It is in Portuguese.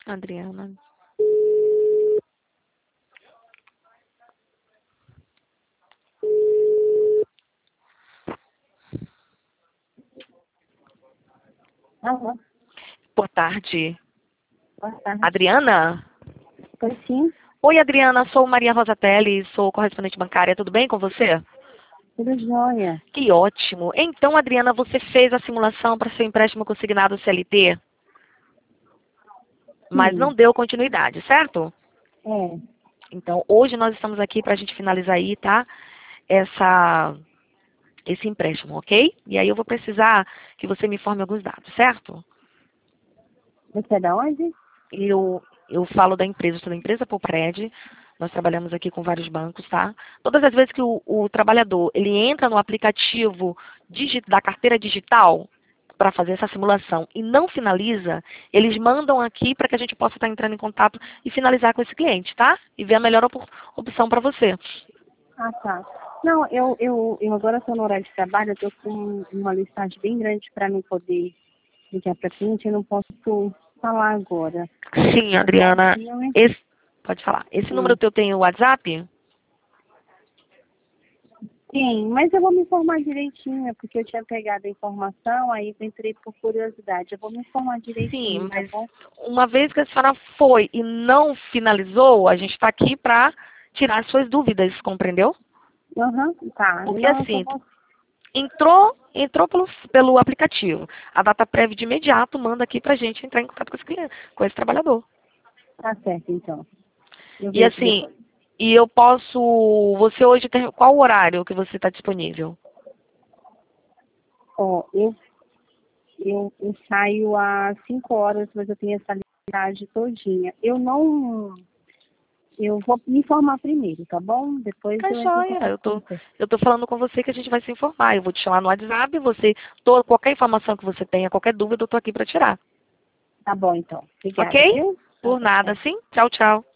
Adriana. Alô, Boa tarde. boa tarde. Adriana? Pois sim, Oi, Adriana. Sou Maria Rosatelli, sou correspondente bancária. Tudo bem com você? tudo jóia. Que ótimo. Então, Adriana, você fez a simulação para seu empréstimo consignado CLT, mas Sim, não deu continuidade, certo? é. Então, hoje nós estamos aqui para a gente finalizar aí, tá? Esse empréstimo, ok? E aí eu vou precisar que você me informe alguns dados, certo? Você é da onde? Eu falo da empresa, sou da empresa Popred. Nós trabalhamos aqui com vários bancos, tá? Todas as vezes que o trabalhador ele entra no aplicativo da carteira digital para fazer essa simulação e não finaliza, eles mandam aqui para que a gente possa estar entrando em contato e finalizar com esse cliente, tá? E ver a melhor opção para você. Ah, tá. Não, eu agora estou no horário de trabalho, eu estou com uma listagem bem grande para não poder ligar para cliente, eu não posso falar agora. Sim, Tá bom? Adriana. Não é? Pode falar. Esse número Hum. teu tem o WhatsApp? Sim, mas eu vou me informar direitinho, porque eu tinha pegado a informação, aí eu entrei por curiosidade. Eu vou me informar Sim, direitinho, tá mas bom? uma vez que a senhora foi e não finalizou, a gente está aqui para tirar suas dúvidas, compreendeu? Aham, tá. Porque Não, eu tô assim, bom. entrou pelo aplicativo. A data prévia de imediato manda aqui para a gente entrar em contato com esse cliente, com esse trabalhador. Tá certo, então. Eu E vejo assim, depois. e eu posso. Você hoje tem. Qual o horário que você está disponível? Ó, eu saio às 5 horas, mas eu tenho essa listagem todinha. Eu vou me informar primeiro, tá bom? Depois Tá eu entro em joia. contato com você. Eu tô falando com você que a gente vai se informar. Eu vou te chamar no WhatsApp, qualquer informação que você tenha, qualquer dúvida, eu tô aqui para tirar. Tá bom, então. Obrigada, Ok? viu? Tá, Por tá, nada, tchau. sim? Tchau, tchau.